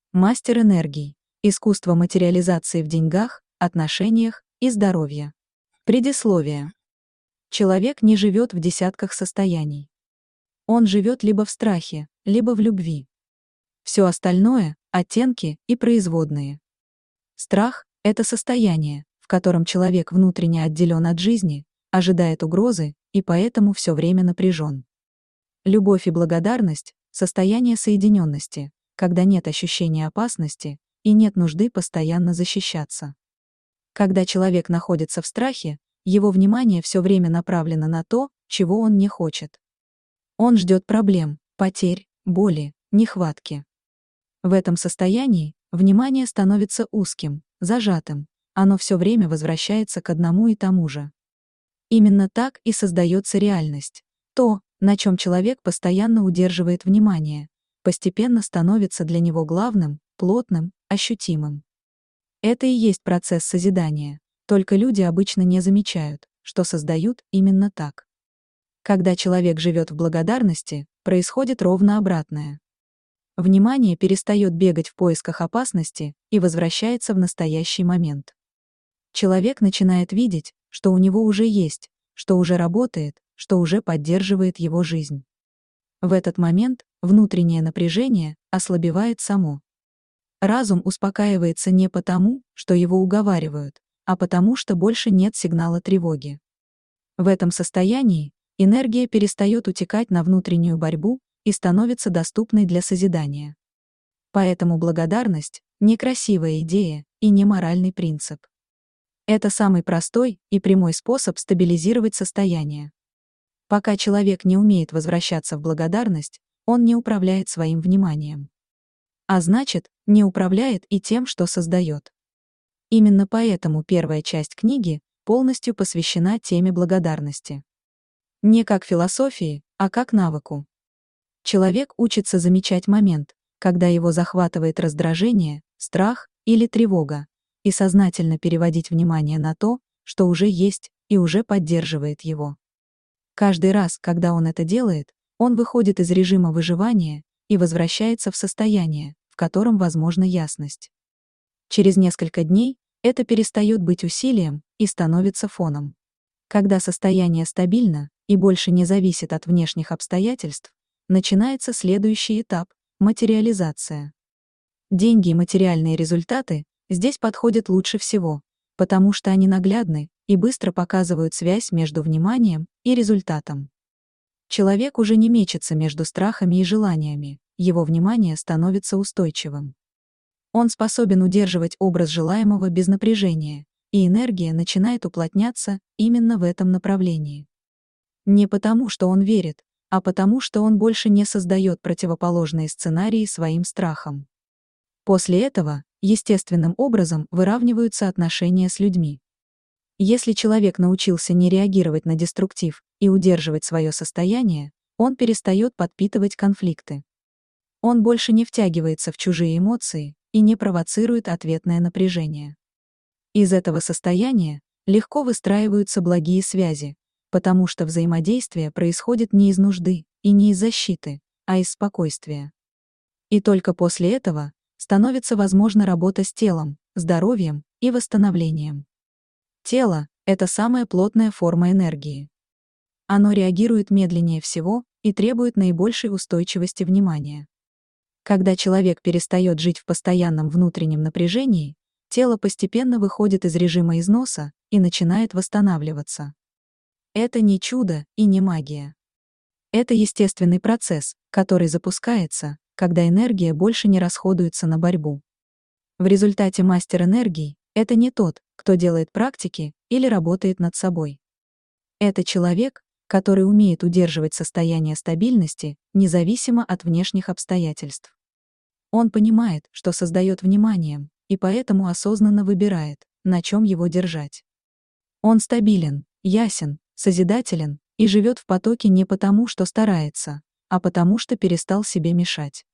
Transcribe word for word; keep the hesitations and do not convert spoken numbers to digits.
Мастер энергий. Искусство материализации в деньгах, отношениях и здоровье. Предисловие. Человек не живет в десятках состояний. Он живет либо в страхе, либо в любви. Все остальное – оттенки и производные. Страх – это состояние, в котором человек внутренне отделен от жизни, ожидает угрозы и поэтому все время напряжен. Любовь и благодарность – состояние соединенности, когда нет ощущения опасности и нет нужды постоянно защищаться. Когда человек находится в страхе, его внимание все время направлено на то, чего он не хочет. Он ждет проблем, потерь, боли, нехватки. В этом состоянии внимание становится узким, зажатым, оно все время возвращается к одному и тому же. Именно так и создается реальность. То, на чем человек постоянно удерживает внимание, постепенно становится для него главным, плотным, ощутимым. Это и есть процесс созидания, только люди обычно не замечают, что создают именно так. Когда человек живет в благодарности, происходит ровно обратное. Внимание перестает бегать в поисках опасности и возвращается в настоящий момент. Человек начинает видеть, что у него уже есть, что уже работает, что уже поддерживает его жизнь. В этот момент внутреннее напряжение ослабевает само. Разум успокаивается не потому, что его уговаривают, а потому что больше нет сигнала тревоги. В этом состоянии энергия перестает утекать на внутреннюю борьбу и становится доступной для созидания. Поэтому благодарность – не красивая идея и не моральный принцип. Это самый простой и прямой способ стабилизировать состояние. Пока человек не умеет возвращаться в благодарность, он не управляет своим вниманием. А значит, не управляет и тем, что создает. Именно поэтому первая часть книги полностью посвящена теме благодарности. Не как философии, а как навыку. Человек учится замечать момент, когда его захватывает раздражение, страх или тревога, и сознательно переводить внимание на то, что уже есть и уже поддерживает его. Каждый раз, когда он это делает, он выходит из режима выживания и возвращается в состояние, в котором возможна ясность. Через несколько дней это перестает быть усилием и становится фоном. Когда состояние стабильно и больше не зависит от внешних обстоятельств, начинается следующий этап – материализация. Деньги и материальные результаты здесь подходят лучше всего, потому что они наглядны и быстро показывают связь между вниманием и результатом. Человек уже не мечется между страхами и желаниями, его внимание становится устойчивым. Он способен удерживать образ желаемого без напряжения, и энергия начинает уплотняться именно в этом направлении. Не потому, что он верит, а потому, что он больше не создает противоположные сценарии своим страхам. После этого естественным образом выравниваются отношения с людьми. Если человек научился не реагировать на деструктив и удерживать свое состояние, он перестает подпитывать конфликты. Он больше не втягивается в чужие эмоции и не провоцирует ответное напряжение. Из этого состояния легко выстраиваются благие связи, потому что взаимодействие происходит не из нужды и не из защиты, а из спокойствия. И только после этого становится возможна работа с телом, здоровьем и восстановлением. Тело — это самая плотная форма энергии. Оно реагирует медленнее всего и требует наибольшей устойчивости внимания. Когда человек перестает жить в постоянном внутреннем напряжении, тело постепенно выходит из режима износа и начинает восстанавливаться. Это не чудо и не магия. Это естественный процесс, который запускается, когда энергия больше не расходуется на борьбу. В результате мастер энергий — это не тот, кто делает практики или работает над собой. Это человек, который умеет удерживать состояние стабильности, независимо от внешних обстоятельств. Он понимает, что создает вниманием, и поэтому осознанно выбирает, на чем его держать. Он стабилен, ясен, созидателен и живет в потоке не потому, что старается, а потому что перестал себе мешать.